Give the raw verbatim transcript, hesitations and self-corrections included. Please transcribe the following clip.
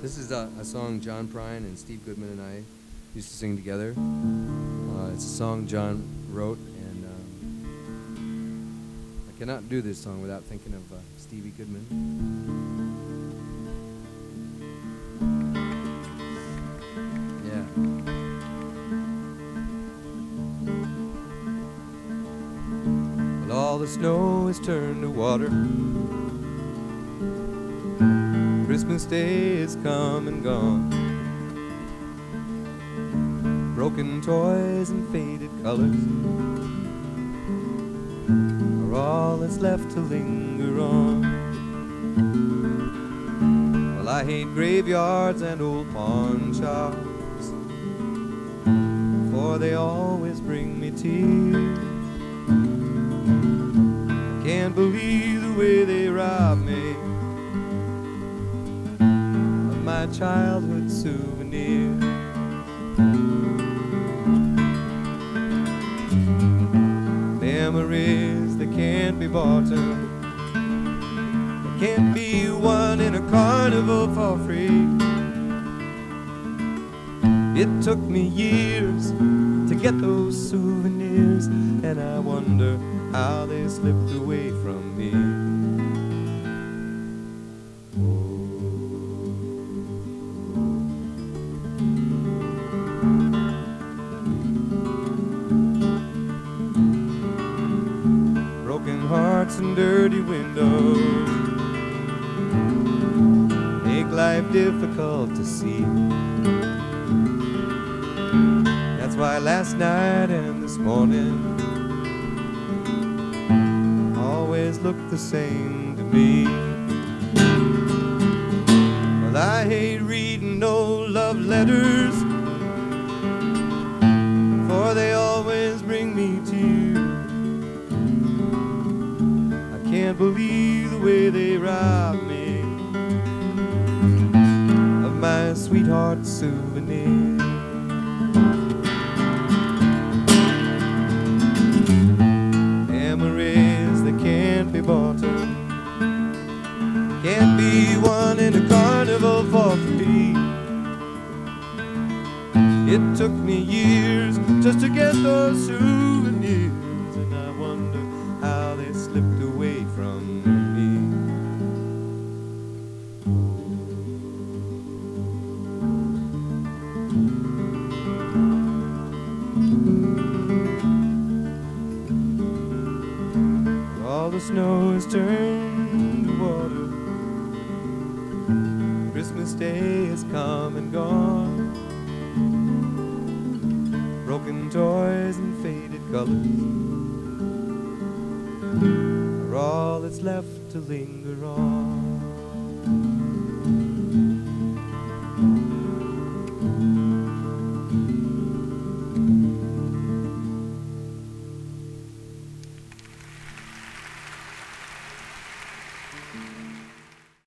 This is a, a song John Prine and Steve Goodman and I used to sing together. Uh, it's a song John wrote, and um, I cannot do this song without thinking of uh, Stevie Goodman. Yeah. Well, all the snow is turned to water. Christmas Day is come and gone. Broken toys and faded colors are all that's left to linger on. Well, I hate graveyards and old pawn shops, for they always bring me tears. I can't believe the way they rob me of my childhood souvenirs. Memories that can't be bought, that can't be won in a carnival for free. It took me years to get those souvenirs, and I wonder how they slipped away from me. Broken hearts and dirty windows make life difficult to see. That's why last night and this morning always look the same to me. Well, I hate reading no love letters, for they always bring me tears. I can't believe the way they rob me of my sweetheart's souvenir. Memories that can't be bought, can't be won in a carnival for free. It took me years just to get those souvenirs, and I wonder how they slipped away from me. All the snow is turned to water. Christmas Day has come and gone. Broken toys and faded colors are all that's left to linger on.